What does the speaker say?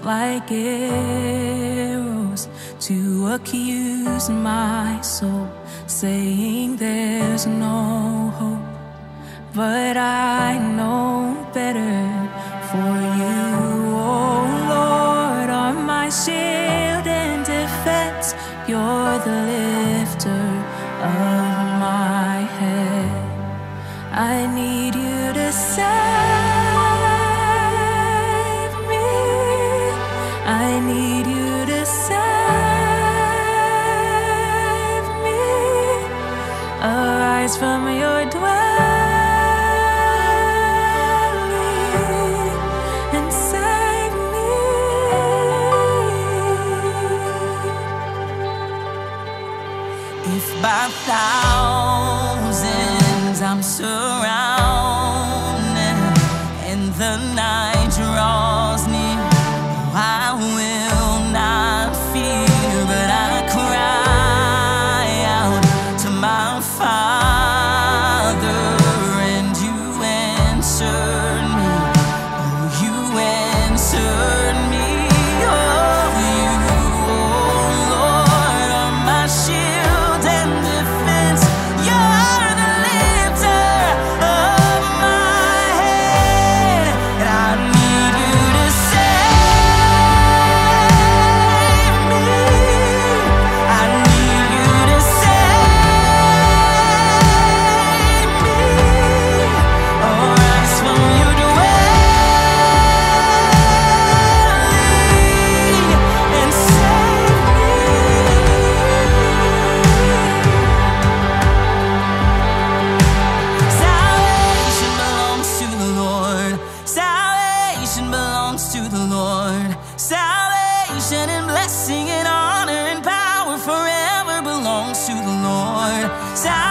like arrows to accuse my soul, saying there's no hope. But I know better, for you, oh Lord, are my shield and defense. You're the lifter of my head. I need you to save me. I need you to save me. Arise from your dwelling and save me. If by thousands I'm surrounded and the night draws near, I will not fear, but I cry out to my Father, and you answered me. Oh, you answered me. Oh, you, oh Lord, are my shield and defense. You're the lifter of my head, and I need you to save me. I need you to save me. Arise from your dwelling and save me. Salvation belongs to the Lord. Salvation belongs to the Lord. Salvation and blessing and honor and power forever belongs to the Lord.